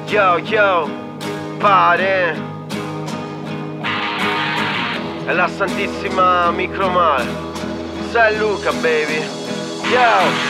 Yo, yo, pare. È la santissima Micromal. Sei Luca, baby. Yo.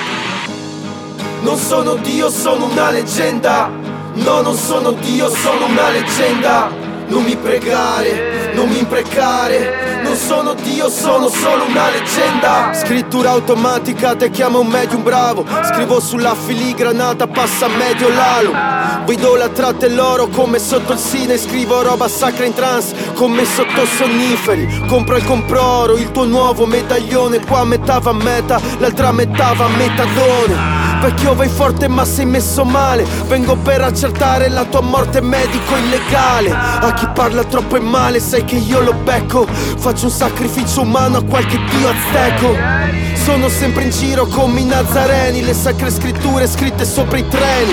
Non sono Dio, sono una leggenda. No, non sono Dio, sono una leggenda. Non mi pregare, non mi imprecare. Non sono Dio, sono solo una leggenda. Scrittura automatica, te chiama un medium bravo. Scrivo sulla filigranata, passa medio l'alo. Vedo la tratta e l'oro come sotto il sine. Scrivo roba sacra in trance come sotto sonniferi. Compro il comproro, il tuo nuovo medaglione. Qua metà va a meta, l'altra metà va a metadone. Vecchio vai forte ma sei messo male. Vengo per accertare la tua morte, medico illegale. A chi parla troppo e male sai che io lo becco. Faccio un sacrificio umano a qualche dio azteco. Sono sempre in giro come i nazareni. Le sacre scritture scritte sopra i treni.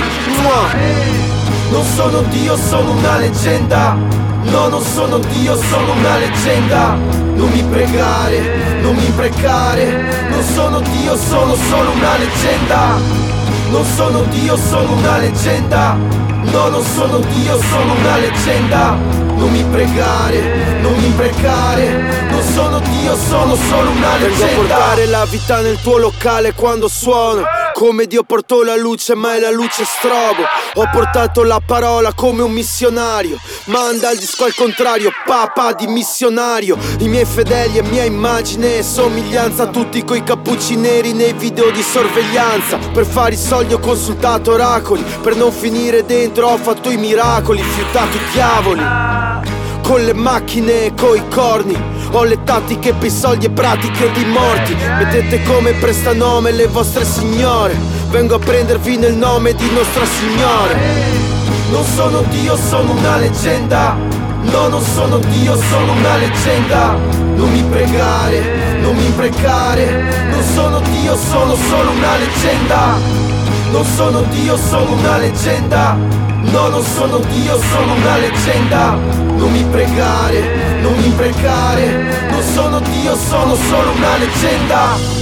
Non sono Dio, sono una leggenda. No, non sono Dio, sono una leggenda. Non mi pregare, non mi imprecare. Non sono Dio, sono solo una leggenda. Non sono Dio, sono una leggenda. No, non sono Dio, sono una leggenda. Non mi pregare, non mi imprecare. Non sono Dio, sono solo una leggenda. Vengo a portare la vita nel tuo locale quando suono. Come Dio portò la luce ma è la luce strobo. Ho portato la parola come un missionario. Manda il disco al contrario, papà di missionario. I miei fedeli e mia immagine e somiglianza. Tutti coi cappucci neri nei video di sorveglianza. Per fare i soldi ho consultato oracoli. Per non finire dentro ho fatto i miracoli. Fiutato i diavoli con le macchine e coi corni. Ho le tattiche per i soldi e pratiche di morti. Vedete come prestanome le vostre signore. Vengo a prendervi nel nome di Nostro Signore. Non sono Dio, sono una leggenda. No, non sono Dio, sono una leggenda. Non mi pregare, non mi imprecare. Non sono Dio, sono solo una leggenda. Non sono Dio, sono una leggenda. No, non sono Dio, sono una leggenda. Non mi pregare, non mi imprecare. Non sono Dio, sono solo una leggenda.